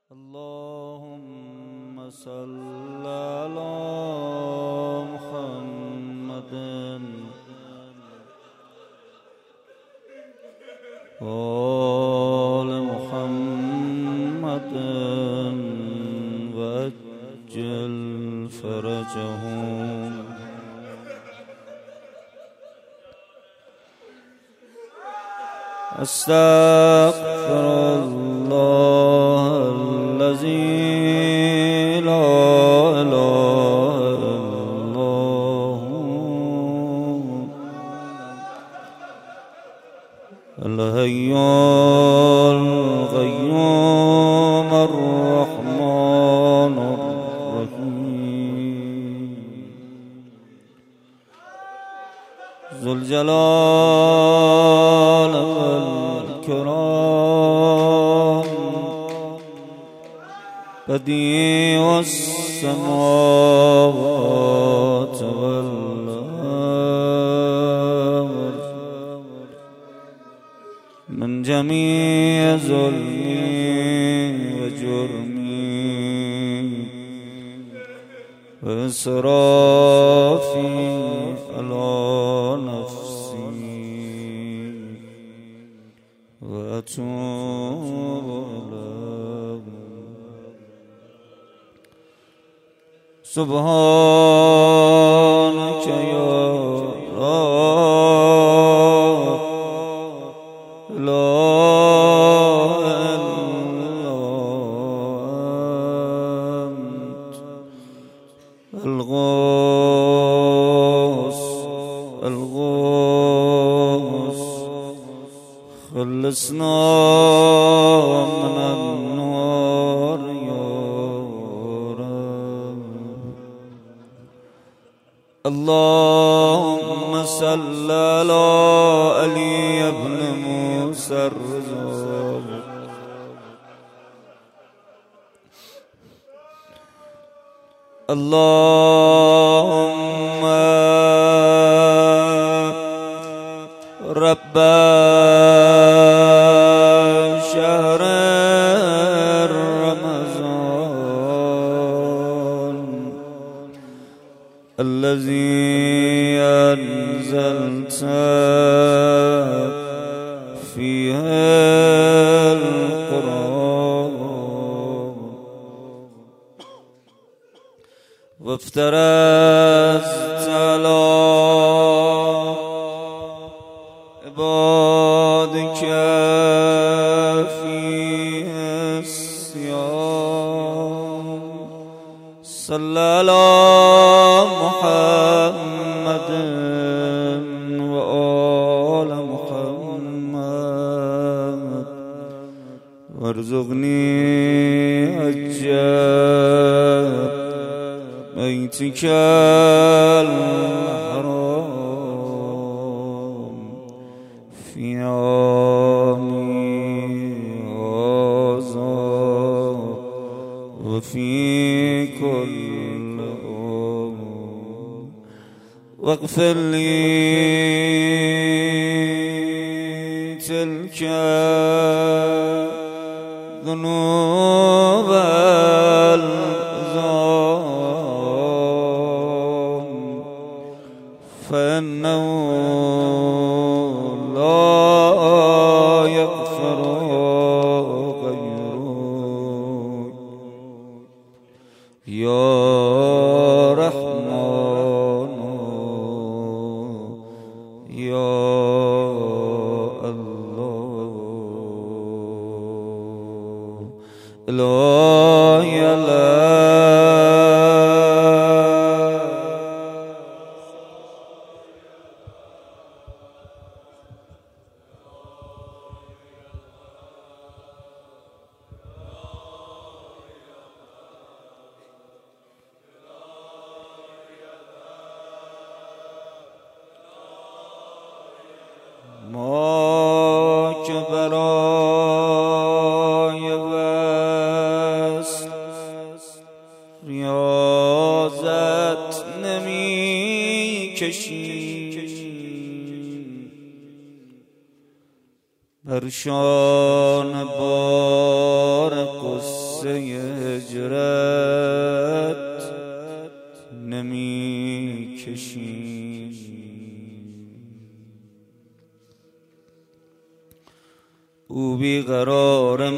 اللهم صل على محمد وآل محمد وعجل فرجهم. استغفر الله الذي لا إله إلا هو الحي القيوم الرحمن الرحيم ذو الجلال والإكرام بديع السماوات والأرض من جميع ظلمي وجرمي وإسرافي على نفسي وأتوب إليه. سبحانك يا رب لا إله إلا أنت الغوث خلصنا من النار يا رب. اللهم صل على علي بن موسى الرزاق اللهم رب شهر رمضان الذي أنزلت فيه القرآن وافترضت على عبادك فيه الصيام. صلى على محمد وآل محمد وارزقني حج بيتك الحرام في عامي هذا وفي كل عام واغفر لي تلك ذنوب العظام فإنه لا يغفر غيرك يا رحمن يا الله إلهي ما که برای وصل ریاضت نمی کشیم بر شان بار قصه قصه هجرت نمی کشیم. او بیقرار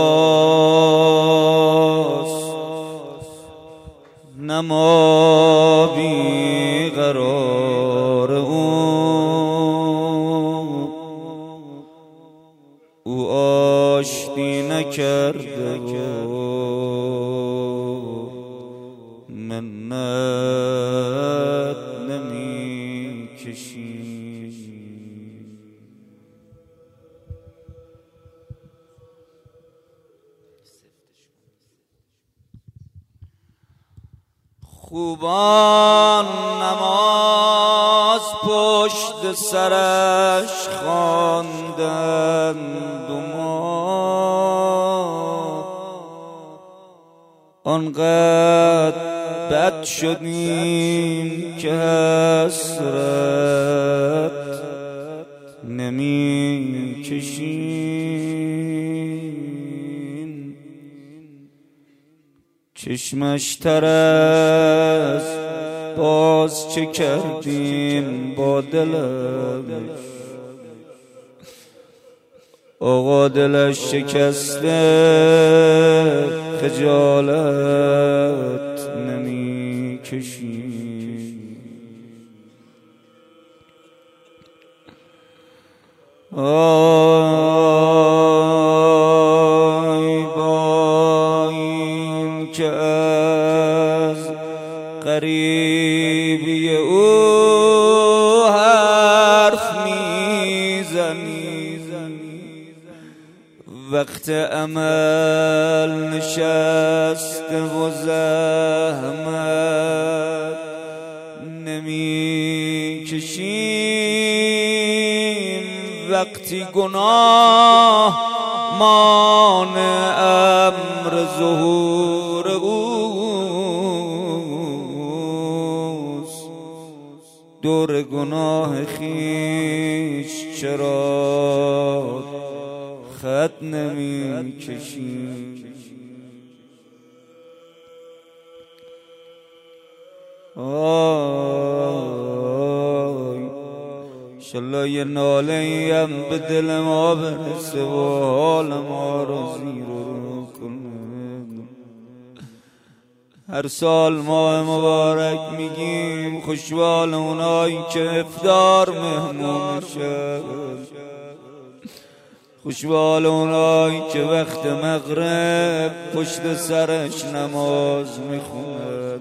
ماست نه ما بیقرار او آشتی نکرده و منت نمی کشید. خوبان نماز پشت سرش خواندند و ما آنقدر بد شدیم که حسرت نمی کشیم. چشمش تر از باز چه کردیم با دلش، آقا دلش شکسته خجالت نمی کشیم. آی با این که از غریبی او حرف میزنی، وقت عمل نشسته و زحمت نمی کشیم. وقتی گناه مانع امر ظهور اوست، دور گناه خیش چرا خط نمی کشیم. انشالله یه ناله ایم به دل ما برسه و حال ما رو زیر رو کنه. هر سال ماه مبارک میگیم خوشبال اونایی که افطار مهمون شد، خوشبال اونایی که وقت مغرب پشت سرش نماز میخونن،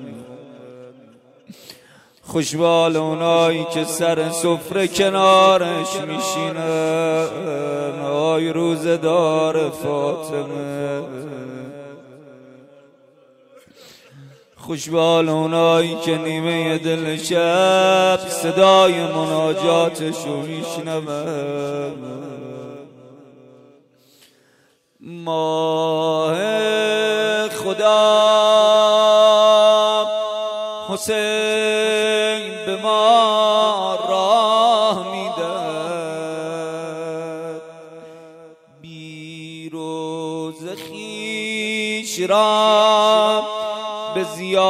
خوشبال اونایی که سر سفره کنارش میشینن. آی روزدار فاطمه، خوشبال اونایی که نیمه دل شب صدای مناجاتشو میشنون. ماه خدا حسین به ما راه میدهد، بی روز خویش را به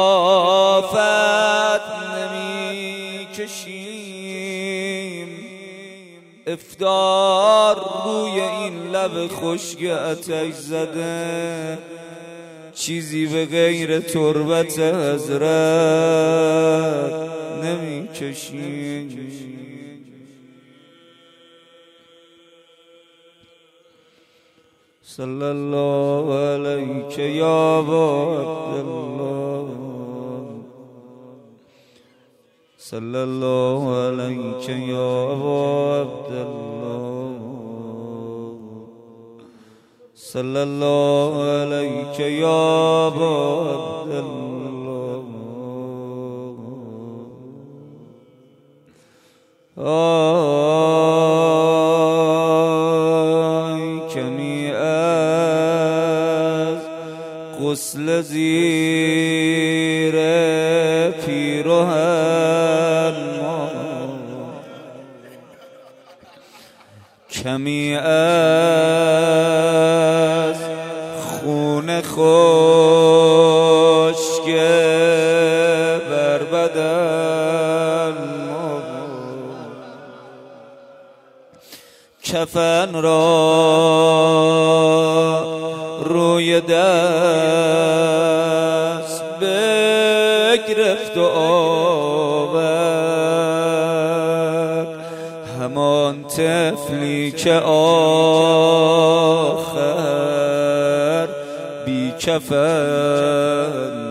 ضیافت نمی کشیم. افطار روی این لب خشک آتش زده چیزی به غیر تربت حضرت نمی کشیم. صلی الله علیک یا ابا عبدالله، صلی الله علیک یا ابا عبدالله، صلی الله علیک یا ابا عبدالله. آی کمی از غسل زیر پیرهن ما، کمی از خون خون خشک بر بدن، کفن را روی دست بگرفت و آورد، همان طفلی که آخر بی کفن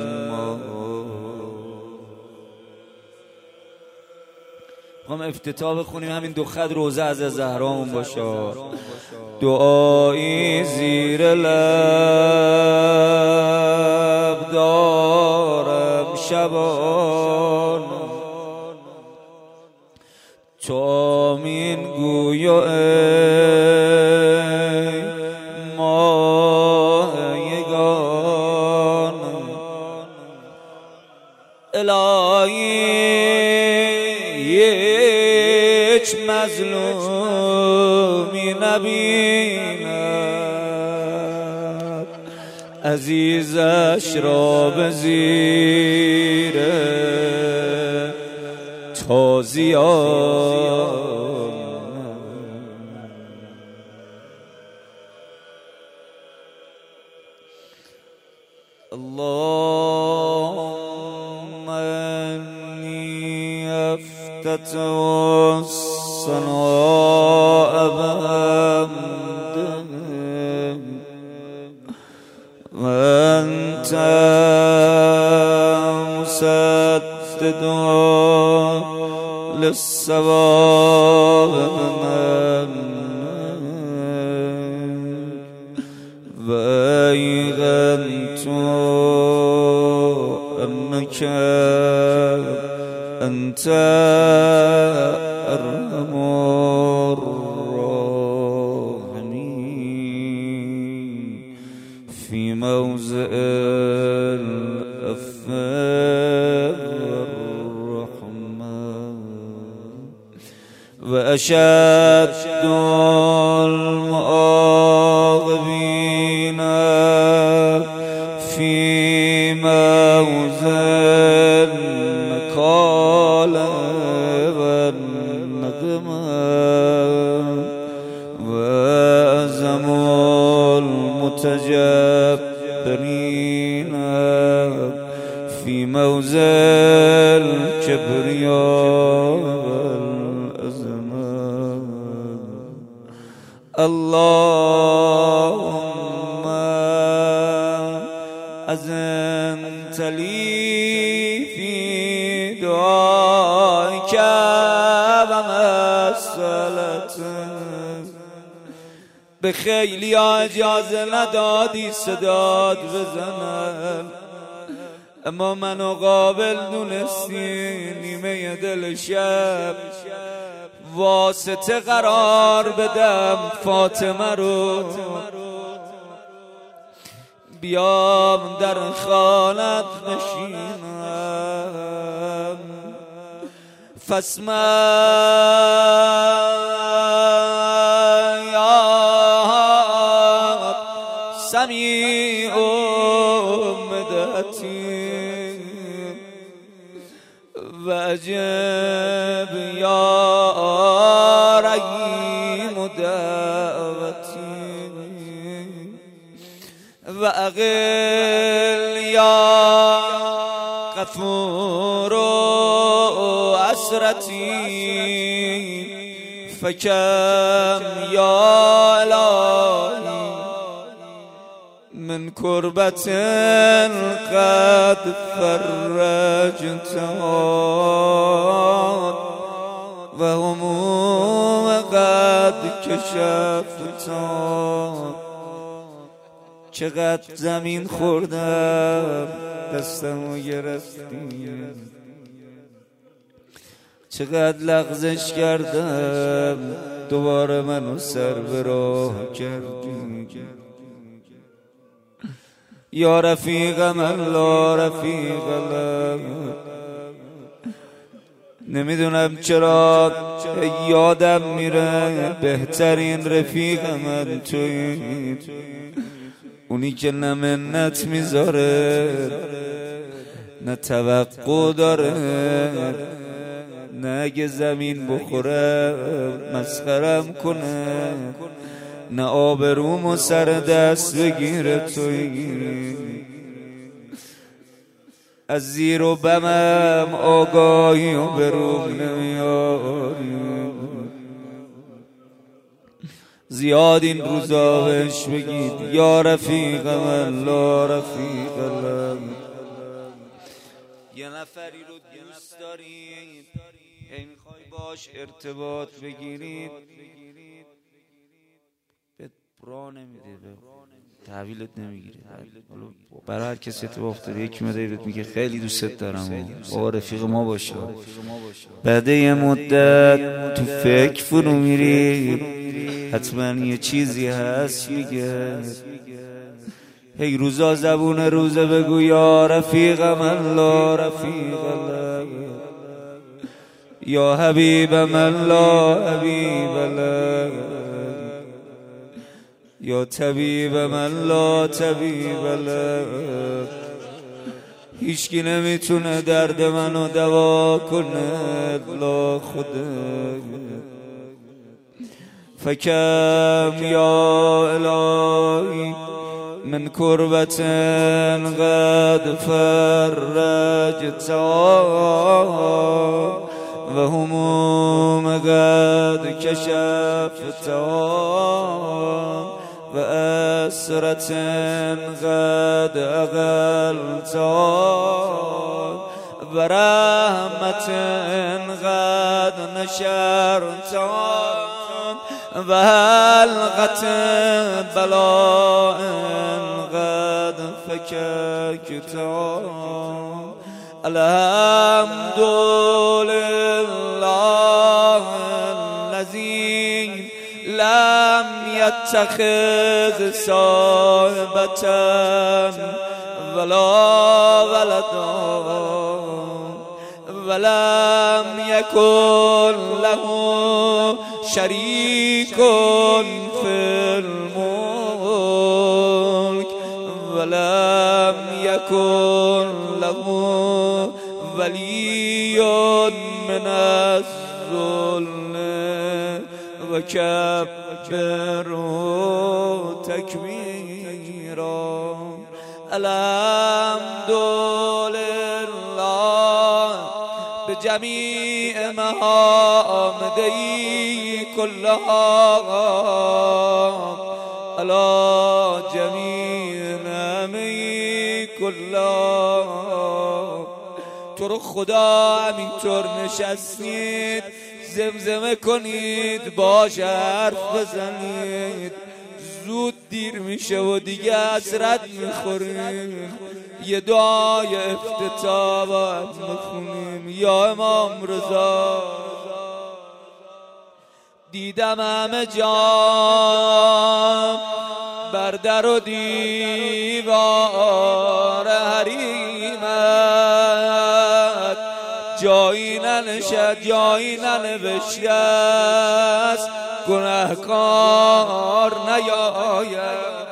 هم افتتاح بخونیم. همین دو خط روزه از زهرامون باشه. دعایی زیر لب دارم شبان، تو آمین گوی و ای ماه یگان، الهی هیچ مظلومی نبیند، عزیزش را به زیر تازیان. اللهم انی افتتح الصناء بحمدك وانت مسدد للصواب وأيقنت أنك أنت أرحم الراحمين في موضع وأشد المعاقبين في موضع النكال والنقمة، وأعظم المتجبرين في موضع الكبرياء. اللهم أذنت لي في دعائك ومسألتك، به خیلی اجازه ندادی صدات بزنن، اما منو قابل دونستی نیمه دل شب واسطه قرار بدم فاطمه رو، بیام در خانت نشینم، فاسمع یا سمیع مدتی و اجب یا رحیم دعوتی و اقل یا غفور اسرتی، فکم یا الهی من کربت قد فرجتها و هموم قد کشفتها. چقدر زمین خوردم دستمو گرفتی، چقدر لغزش کردم دوباره منو سر به راه کردی. یا رفیق من لا رفیق لك، نمیدونم چرا یادم میره بهترین رفیق من توی، اونی که نه منت میذاره نه توقع داره، نه اگه زمین بخوره مسخرم کنه، نه آبرومو سر دست بگیره تویی. از زیر و بمم آگاهی و بروم نمیاری، زیاد این روزا بهش بگید یا رفیق من لا رفیق من. یه نفری رو دوست دارید، هی میخوای باش ارتباط بگیرید، بهت برا نمیده، تحویلت نمیگیره. برای هر کسی اتفاق افتاده، یکی میاد بهت میگه خیلی دوستت دارم بابا رفیق ما باشه، بعد یه مدت تو فکر فرو میری، حتما یه چیزی هست میگه. هی روزا زبون روزه بگو یا رفیق من لا رفیق لك، یا حبیب من لا حبیب لك، یا طبیب من لا طبیب لك. هیچکی نمیتونه درد منو دوا کنه لا خودت. فکم یا الهی من کربت قد فرجتها و هموم قد کشفتها و اسرت قد اقلتها و رحمت قد نشرتها و حلقت بلاء قد فککتها. الحمد لله الذی لم یتخذ صاحبة ولا ولدا ولم یکن له شریک فی الملک ولم یکن له ولی من الذل و کبره تکبیرا. الحمد لله بجمیع محامده کلها علی جمیع نعمه کلها. تو رو خدا همینطور نشستید زمزمه کنید، باش حرف بزنید، زود دیر میشه و دیگه حسرت میخوریم. یه دعای افتتاح باید بخونیم. یا امام رضا دیدم همه جا بر در و دیوار حریمت، جایی ننشد جایی ننوشت گناهکار نیاید.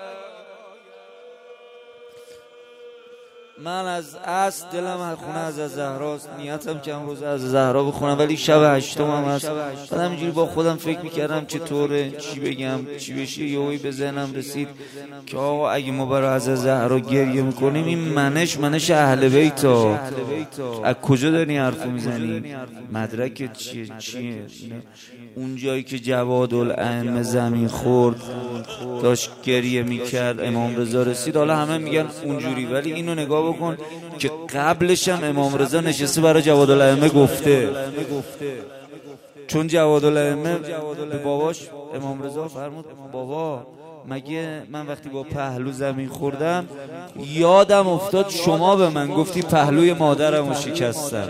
من از اصل دلم از خونه از زهراست، نیتم که امروز از زهرا بخونم، ولی شب هشتم هم هست. بعد همینجوری با خودم فکر میکردم چطوره، چی بگم چی بشه. یهویی به ذهنم رسید که آقا اگه ما برای از زهرا گریه میکنیم این منش اهل بیتا، از کجا داری حرفو میزنی؟ مدرکت چیه؟ اون جایی که جوادالائمه زمین خورد داشت گریه میکرد امام رضا رسید، حالا همه میگن اونجوری، ولی اینو نگاه بکن که قبلش هم امام رضا نشسته برای جوادالائمه گفته. چون جوادالائمه به باباش امام رضا فرمود بابا مگه من وقتی با پهلو زمین خوردم یادم افتاد شما به من گفتی پهلوی مادرمو شکستم.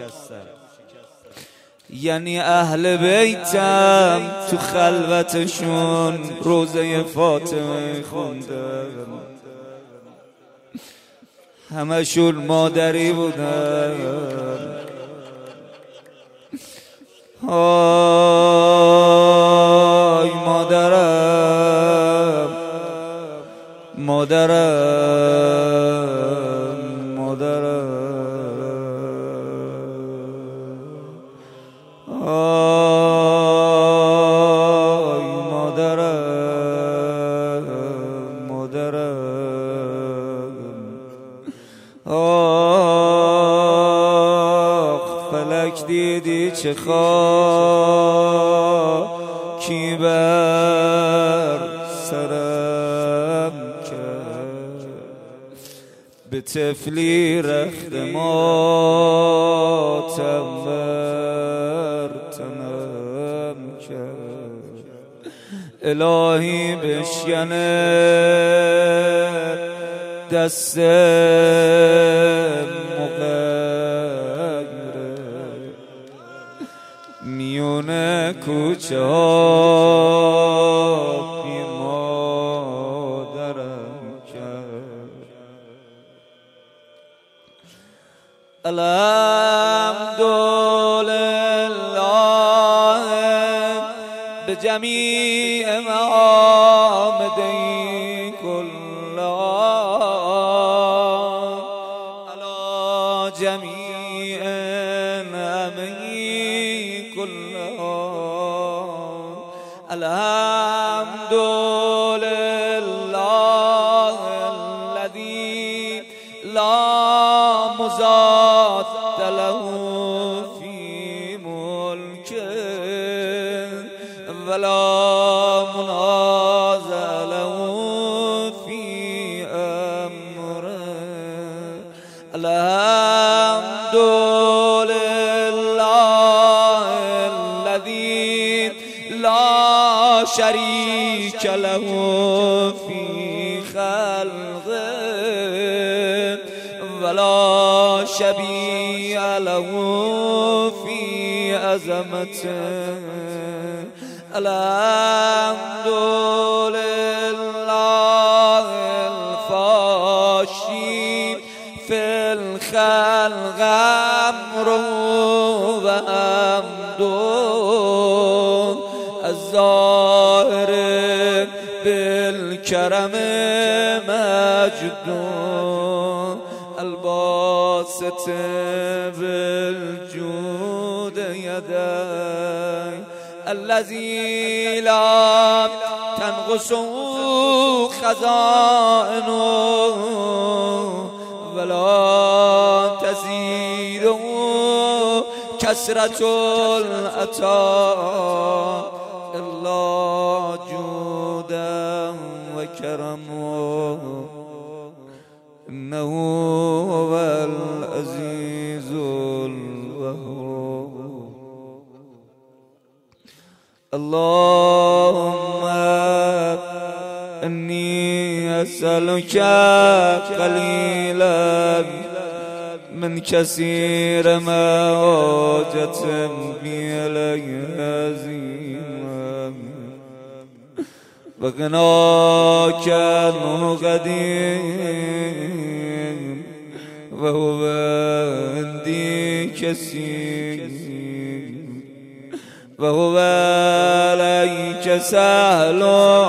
یعنی اهل بیتم تو خلوتشون روزه فاطمه خوندن، همشون مادری بودن. آی مادرم مادرم مادرم آی مادرم مادرم آخ فلک دیدی چه خاکی بر سرم کرد به طفلی رخت ماتم بر تنم کرد الهی بشکنه دست مغیره میونه کوچه ها بی مادرم کرد الحمدلله به جمیع معامدی کلها علی جمیع نعمهی کلها الحمدلله الذی لا مضاد له فی ملکه ولا منازع له فی امره الحمدلله الذی لا شریک له فی خلقه ولا شبیه له فی عظمته الحمدلله الفاشی فی الخلق امره و حمده الظاهر بالکرم مجده الباسط بالجود یدی الذی لا تنقص خزائنه ولا تزيد كثرة العطاء إلا جودا وكرما إنه هو العزيز الوهاب اللهم إني أسألك قليلا من كثير ما حاجة بي إليه عظيما وغناك عنه قديم وهو عندي كثير وهو عليك سهل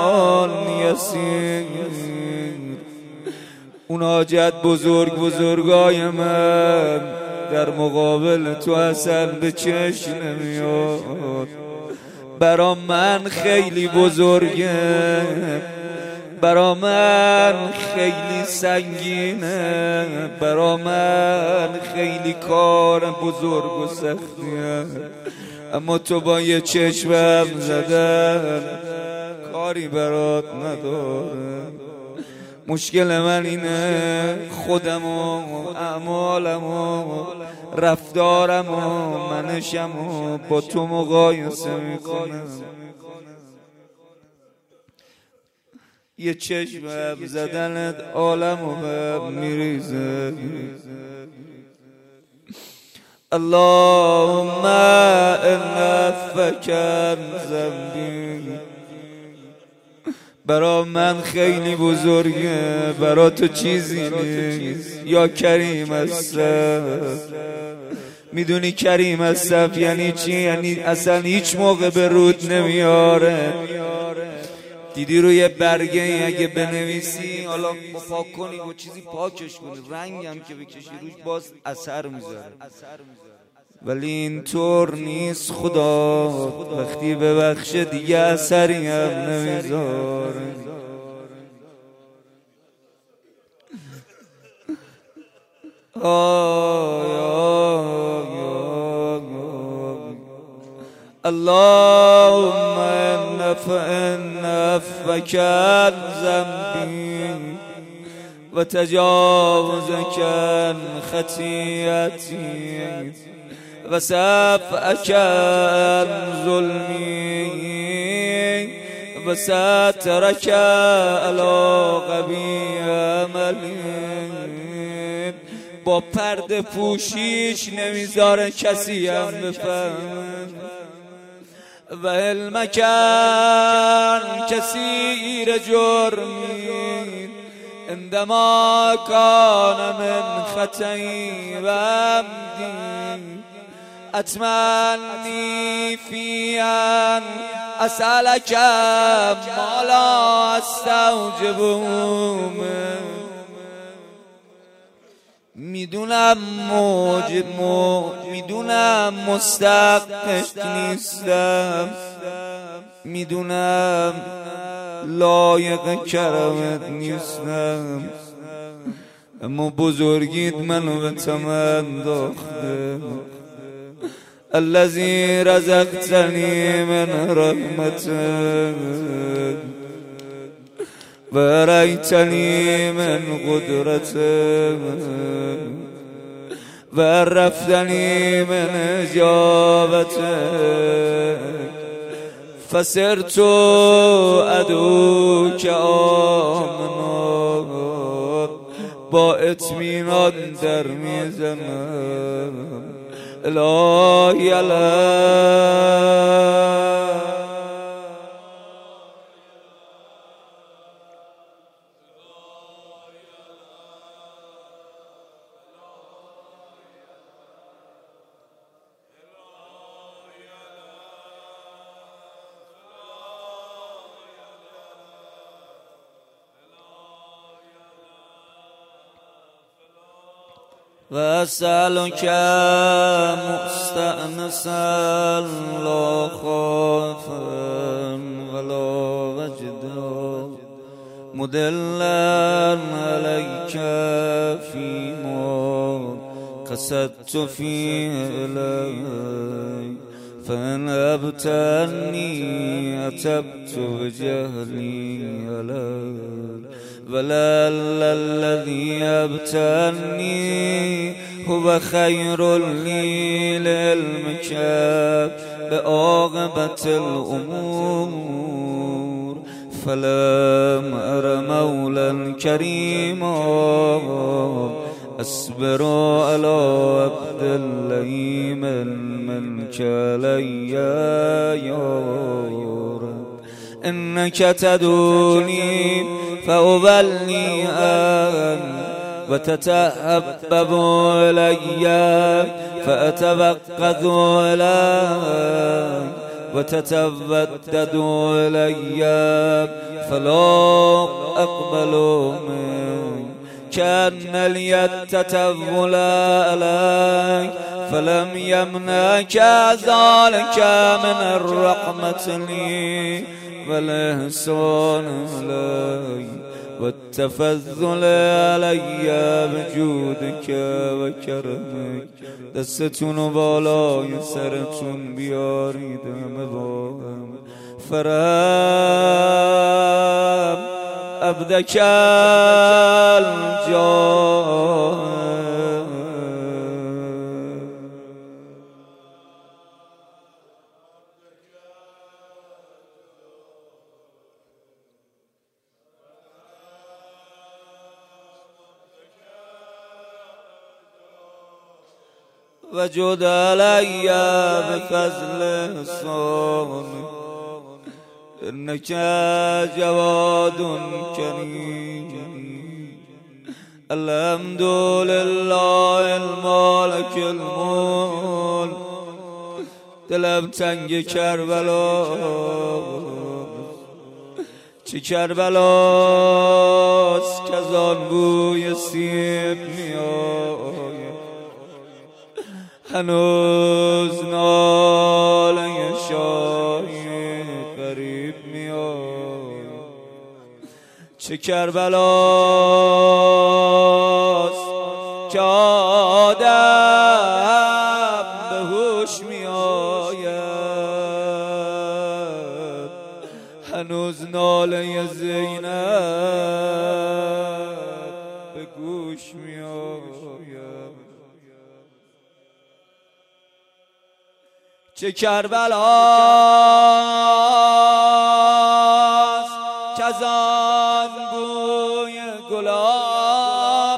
يسير اون حاجت بزرگای من در مقابل تو اصلا به چشم نمیاد. برا من خیلی بزرگه، برا من خیلی سنگینه، برا من خیلی کار بزرگ و سختیه، اما تو با یه چشمم زدن کاری برات نداره. مشکل من اینه خودم و اعمالم و رفتارم و منشم و با تو مقایسه میکنم. یه چشمم زدنت عالم و هم میریزه. اللهم ان فکر ذنبی، برا من خیلی بزرگه، برا تو چیزی نیست. یا کریم هستم، میدونی کریم هستم یعنی چی؟ یعنی اصلا هیچ موقع به رود نمیاره. دیدی روی برگه اگه بنویسی، حالا پاک کنی با چیزی پاکش کنی، رنگ هم که بکشی روش باز اثر میذاره. ولی اینطور نیست خدا، وقتی ببخشه دیگه اثری هم نمیذاره. اللهم إن عفوك عن ذنبي وتجاوزك عن خطيئتي وسعفك عن ظلمي وسترك على قبیح عملی. با پرده پوشیش نمیذاره کسی هم بفهمه. و علمک کثیر جرمی عندما کان من خطئی و عمدی اتمنی فی ان اسألک ما لا استوجبه. میدونم میدونم مستحق نیستم، میدونم لایق کرمت نیستم، اما بزرگیت منو به تم انداخته. الذی رزقتنی من رحمتک و ریتنی من قدرتک و عرفتنی من اجابتک فصرت ادعوک آمنا. با اطمینان در میزنم الهی الهی. وأسألك مستأنسا لا خوفا ولا وجدا مدلا عليك فيما قصدت فيه إليك. فإن أبتني أتبت بجهلي عليك ولعل الذي أبتني هو خير لي لعلمك بعاقبة الأمور. فلم أر مولا كريما أصبر على عبد اللئيم منك علي يا رب. إنك تدعوني فأبلي وتتحبب إلي فأتوقظ إليك وتتودد إلي فلا أقبل منك. كأن لي التتول عليك فلم يمنعك ذلك من الرحمة لي والإحسان علي والتفضل علي بجودك وكرمك. دستتون بالای سرتون بیارید همه با هم. فرم عبدك الجاه وجد علي بفضل إحسانك إنك جواد كريم. الحمد لله المالك الملك. دلم تنگ کربلا چه کربلاست که از آن بوی سیب میآید، هنوز ناله شاهی غریب میآید. چه کربلاست که آدم به هوش میآید، هنوز ناله زینب به گوش میآید. چه کربلاست که از آن بوی گلاب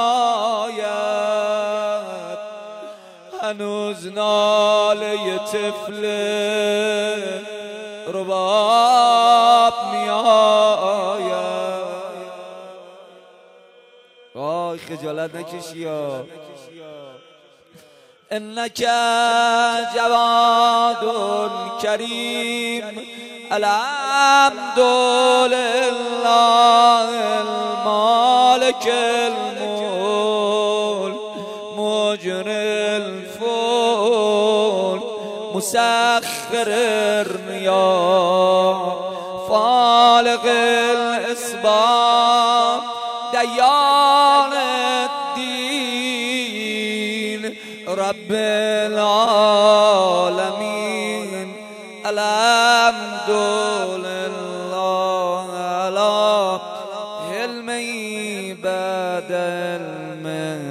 میآید، هنوز ناله طفل رباب میآید. آی خجالت نکشی ها. انک جواد کریم الحمد لله المالک الملک مجری الفلک مسخر الرياح فالق الاسباب دیان الدین رب العالمین الحمد لله على حلمی بعد علم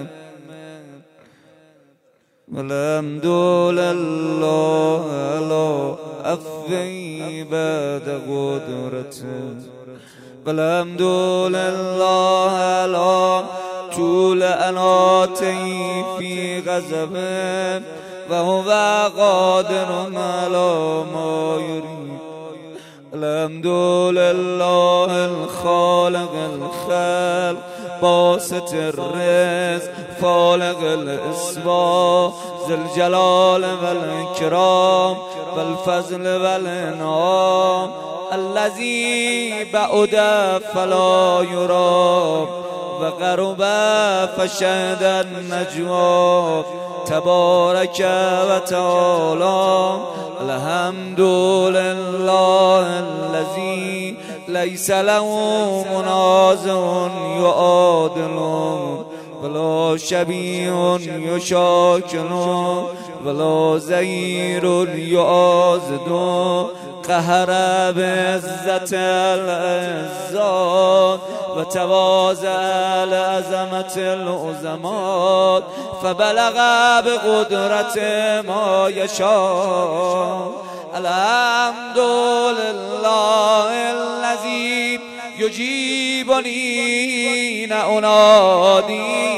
الحمد لله على عفوی بعد قدرت الحمد لله على طول اناتی فی غضب و هو قادر على ما یرید. الحمد لله الخالق الخلق باسط الرزق فالق الاسباح ذی الجلال والاکرام والفضل والانعام الذی بعد فلا یرى و قرب فشهد النجوا تبارک و تعالی. الحمد لله الذی لیس له منازع یعادل ولا شبیه یشاکل ولا ظهیر یعاضد قهر بعزت العزات و تواضع لعظمت العظمات فبلغ بقدرت ما یشاء. الحمد لله الذی یجیبنی انادی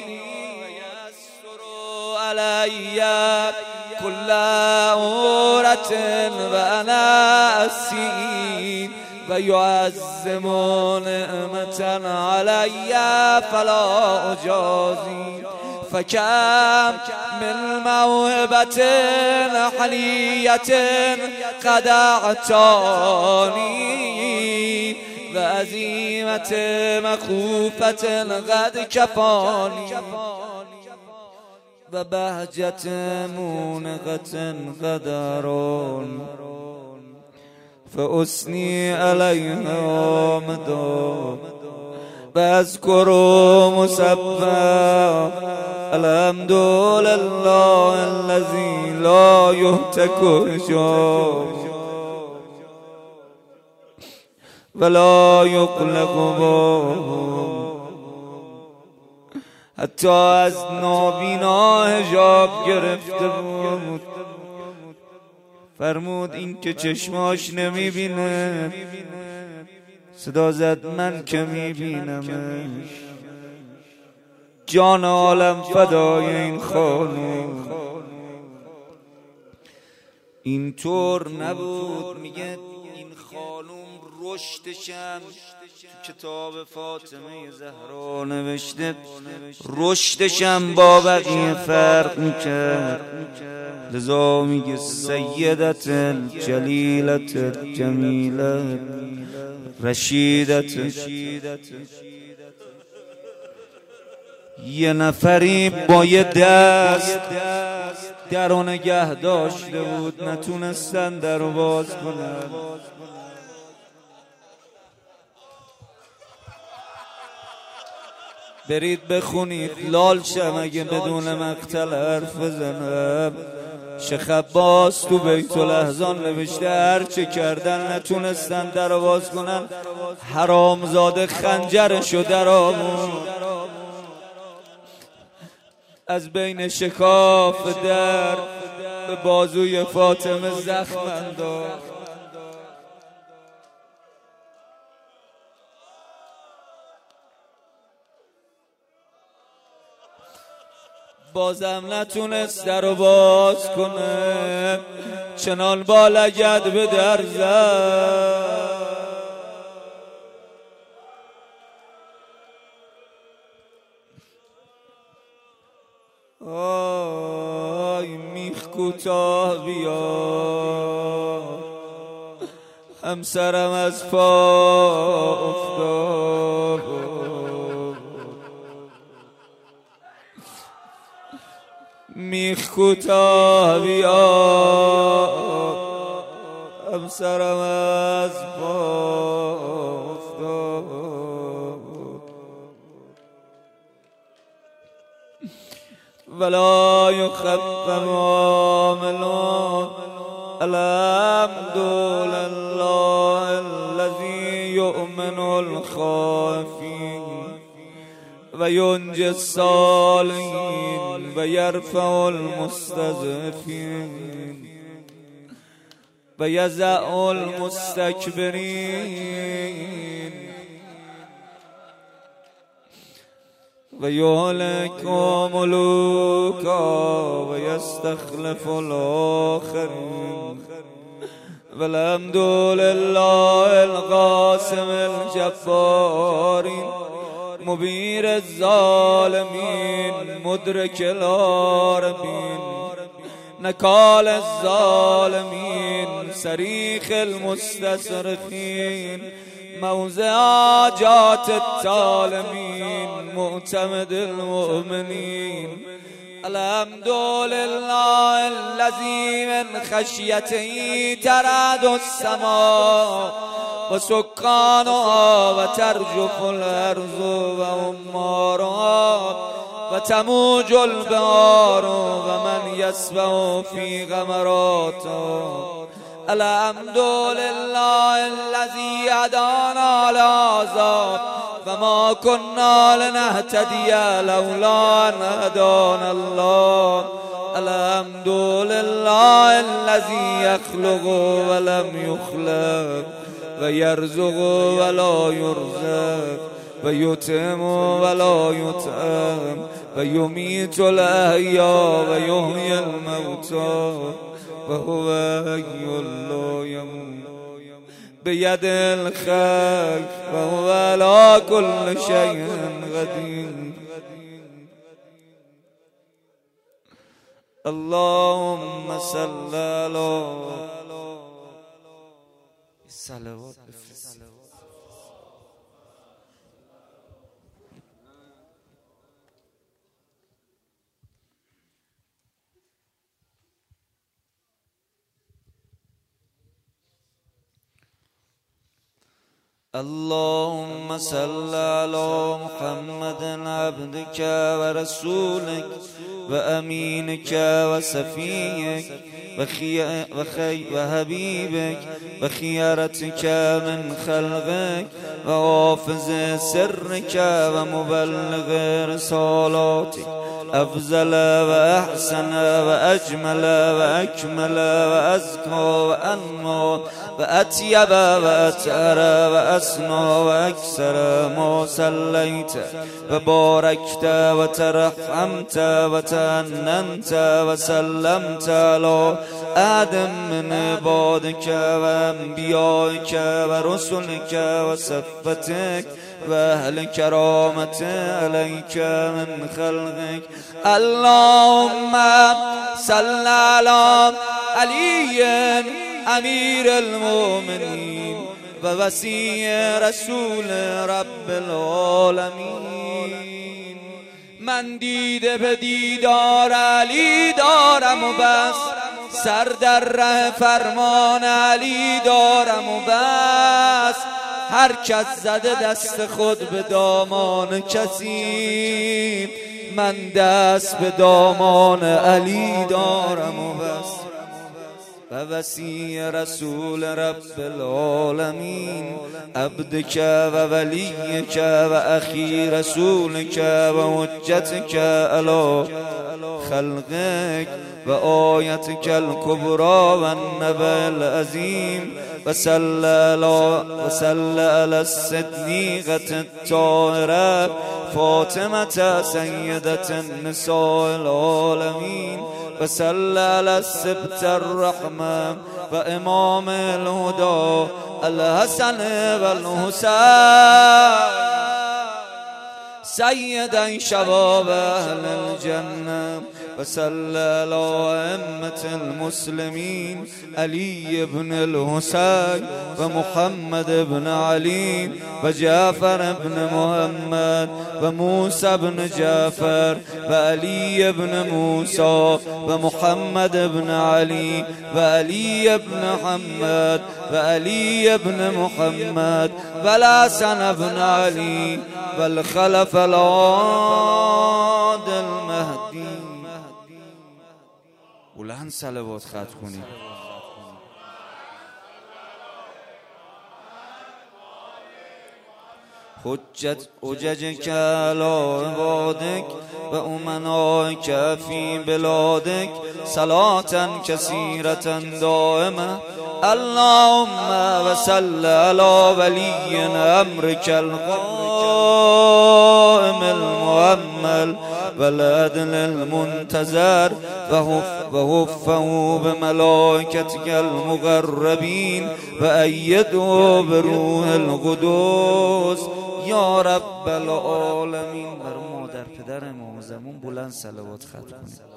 ویسر علی كل عورة وأنا أسير ويعزم نعمة علي فلا أجازي. فكم من موهبة حلية قد أعطاني وعزيمة مخوفة قد كفاني و بهجت مونقة قدرون فأثني عليها مدام بذكر مسبح. الحمد لله الذي لا يهتك حجاب ولا يغلق باب حتی از نابینا حجاب گرفته بود. فرمود این که چشماش نمیبینه صدا زد من که میبینمش. جان عالم فدای این خانم. اینطور نبود. میگه این خانم رشدشم تو کتاب فاطمه زهرا نوشته رشدشم با بقیه فرق میکرد. لذا میگه سیدت الجلیلت الجمیلت رشیدت. یه نفری با یه دست درو نگه داشته بود، نتونستن درو باز کنن. برید بخونید لال شم اگه بدون مقتل حرف بزنم. شیخ عباس تو بیت الاحزان نوشته هرچه کردن نتونستن در باز کنن، حرامزاده خنجرشو در آورد، از بین شکاف در به بازوی فاطمه زخم انداخت. بازم نتونست در باز کنه، چنان با لگد به در زد. آی میخ کوتاه بیا، همسرم از پا افتاد. میخ کوتاه بیا، همسرم از پا افتاد. ولا يخف عامل الحمد لله الذي يؤمن الخائفين وينجي الصالحين ويرفع المستضعفين ويزع المستكبرين ويهلك ملوكا ويستخلف الآخرين. والحمد لله القاسم الجبار مبير الظالمين مدرك العارفين نكال الظالمين صريخ المستصرخين موضع جات الظالمين معتمد المؤمنين. الحمد لله الذي من خشيته ترعد السماء وسكانها وترجف الأرض وعمارها وتموج البحار ومن يسبح في غمراته. الحمد لله الذي هدانا لهذا وما كنا لنهتدي لولا أن هدانا الله. الحمد لله الذي يخلق ولم يخلق ويرزق ولا يرزق ويطعم ولا يطعم ويميت الأحياء ويحيي الموتى وهو حي لا يموت بيد الخير وهو على كل شيء قدير. اللهم صل على صلوات. اللهم صل على محمد عبدك ورسولك وأمينك وسفيك وحبيبك وخيرتك من خلقك وحافظ سرك ومبلغ رسالاتك أفضل وأحسن وأجمل وأكمل وأزكى وأنمى وأطيب وأطهر وأسمى وأكثر ما صليت وباركت وترحمت وتأننت وسلمت على أحد من عبادك وأنبيائك ورسلك وصفتك وأهل كرامة عليك من خلقك. اللهم صل على علي أمير المؤمنين و وصی رسول رب العالمین. من دیده به دیدار علی دارم و بس، سر در ره فرمان علی دارم و بس. هر کس زده دست خود به دامان کسی، من دست به دامان علی دارم و بس. و وصی رسول رب العالمین، عبدک و ولیک و اخی رسولک و حجتک علی خلقک و آیتک الکبری و النبأ العظیم و صلی علی الصدیقة الطاهرة فاطمة سیدة النساء العالمین و صلی علی السبط الرحمة و امام الهدى الحسن و الحسین سیدا شباب اهل الجنة و صلی علی ائمة المسلمین علی بن الحسین و محمد بن علی و جعفر بن محمد و موسی بن جعفر و علی بن موسی و محمد بن علی و علی بن محمد و علی بن محمد و الحسن بن علی و الخلف العاد المهدی. بلند صلوات ختم کنید. حججك على عبادك وأمنائك في بلادك صلاة كثيرة دائمة. اللهم وصل على ولي أمرك القائم المؤمل والعدل المنتظر وحفه بملائكتك المقربين وأيده بروح القدوس یا رب العالمین. بر مادر پدر امام زمان بلند صلوات ختم کنید.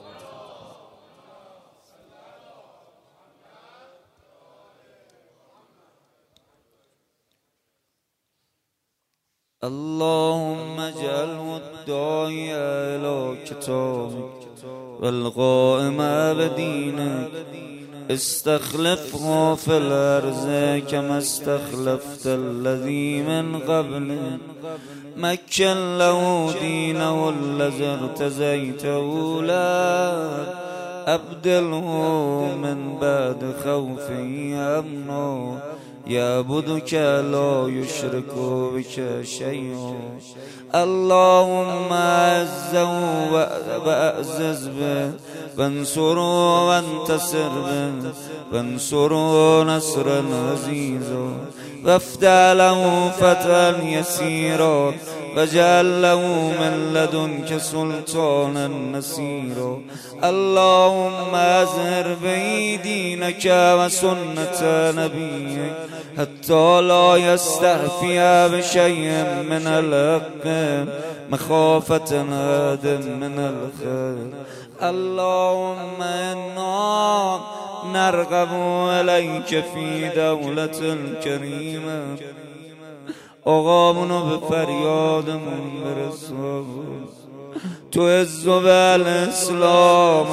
اللهم اجعله الداعي إلى كتابك والقائم بدينك استخلفه في الأرض كما استخلفت الذي من قبله مكن له دينه الذي ارتزيته له أبدله من بعد خوفه أمنا يعبدك لا يشرك بك شيئا. اللهم أعزه وأعزز به وانصره وانتصر به وانصره نصرا عزيزا وافتح له فتحا يسيرا واجعل له من لدنك سلطانا نصيرا. اللهم أظهر به دينك وسنة نبيك حتى لا يستخفي بشيء من الحق مخافة أحد من الخير. اللهم إنا نرغب إليك في دولة الكريمة. آقامونو به فریادمون برسون. تو عز و بالاسلام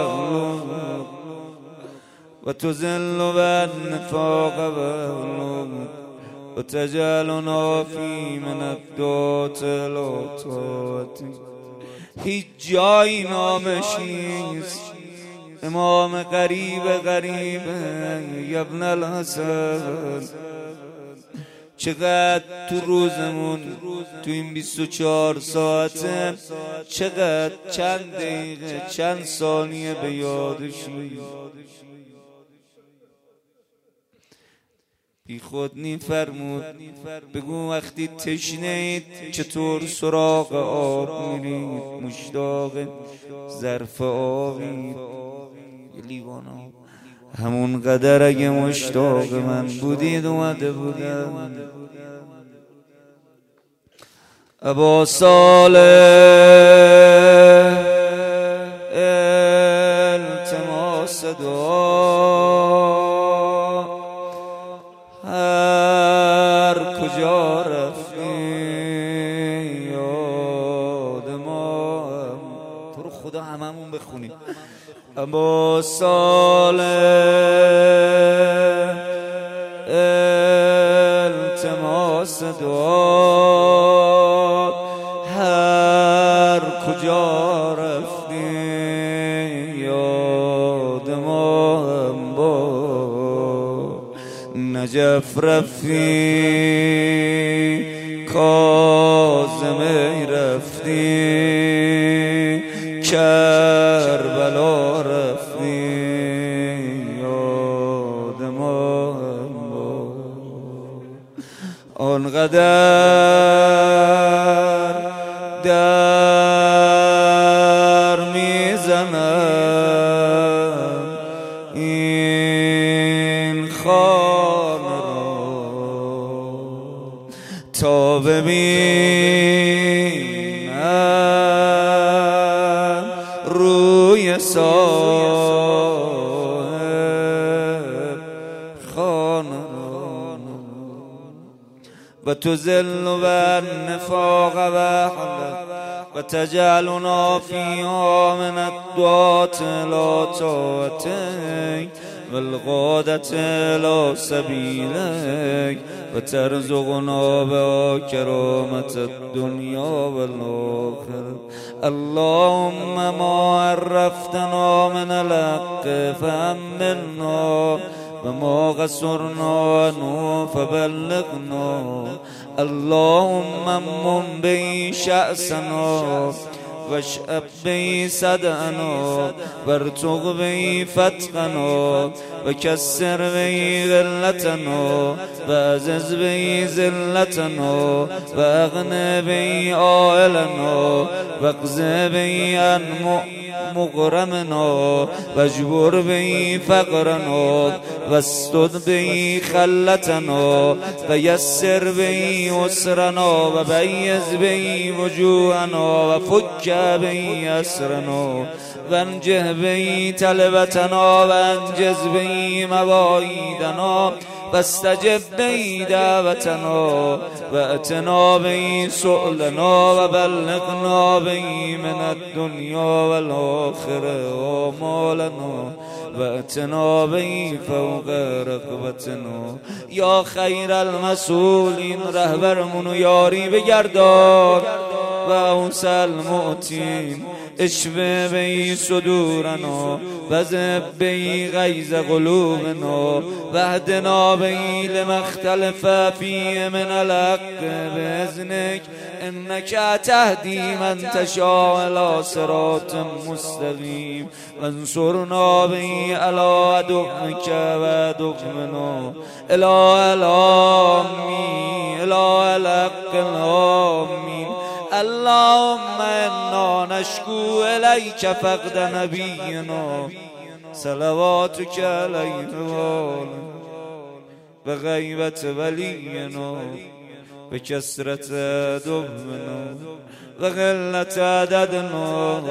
و تو ذل و بالنفاق و تجعلنا فی من الدعاة الطاعة. هیچ جایی نامش نیست. امام غریب یا ابن الحسن چقدر تو روزمون تو این 24 ساعته چقدر چند دقیقه چند ثانیه به یادشی. بی خود نی فرمود بگو وقتی تشنید چطور سراغ آب میرید، مشتاق ظرف آبید. لیوان آب همون قدر اگه مشتاق من بودید اومده بودم. ابا صالح التماس دعا خدا هممون بخونیم. ابا صالح التماس دعا، هر کجا رفتی یاد ما هم با نجف رفتی کاظمی رفتی کربلا رفتی یاد ما هم با آنقدر در میزنم این خانه را تا ببینم روی صاحب خانه را و تذل و النفاق وحده و تجعلنا فيها من الدعاة لا طاعتك والقادة لا سبيلك وترزقنا بها كرامة الدنيا والآخرة. اللهم ما عرفتنا من الحق فأملنا وما قصرنا عنه فبلغنا. اللهم امم به شأسنا واشأب به صدعنا وارتق به فتقنا وكسر به غلتنا وعزز به ذلتنا واغن به عائلنا واقض به عن مغرمنا واجبر به فقرنا واستد به خلتنا ويسر به عسرنا وبيز به وجوهنا وفك به أسرنا وانجه به طلبتنا وانجز به مواعيدنا واستجب به دعوتنا واتنا به سؤلنا وبلغنا به من الدنيا والآخرة آمالنا واتنا به فوق رقبتنا. یا خیر المسئولین رهبرمون و یاری بگردان و اوس المعتین اشفه به صدورنا وذهب به غیظ قلوبنا واهدنا به لما اختلف فیه من الحق باذنک انک تهدی من تشاء الی صراط مستقیم وانصرنا به علی عدوک و عدونا الی الآمین الی الحق الآمین. اللهم انا نشكو اليك فقد نبينا صلواتك عليه وغيبة ولينا وكسرة دبنا وغلة عددنا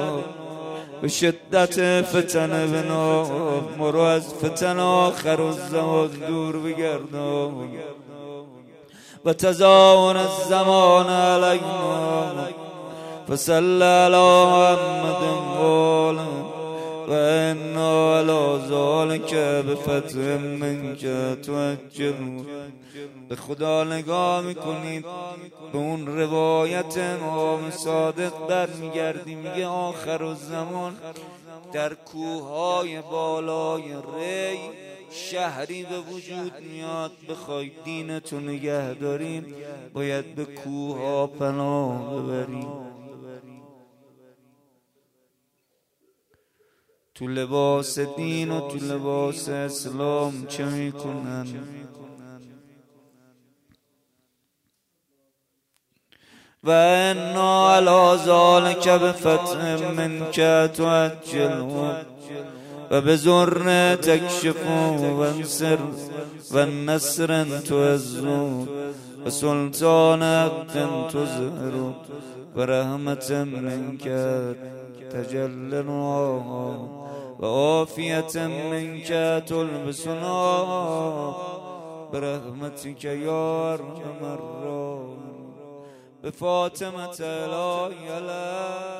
وشدة فتن بنا مروز فتن آخر الزمان دور بگردنا و تزاون الزمان علینا فصل علی محمد قولا و انا علی ذلك بفتح منک توجه. به خدا نگاه میکنید به اون روایت امام صادق در میگردی میگه آخر الزمان در کوههای بالای ری شهری به وجود میاد بخواید دینتو نگه دارین باید به کوه پناه ببرین. تو لباس دین و تو لباس اسلام چه میکنن؟ و انا علی ذلک بفتح منک تعجل و بزر تکشف و انصر و النصر تعز و سلطان حق تظهر و رحمت منک تجلنا و عافیت منک تلبسنا برحمتک یا ارحم الراحمین. به فاطمه الهی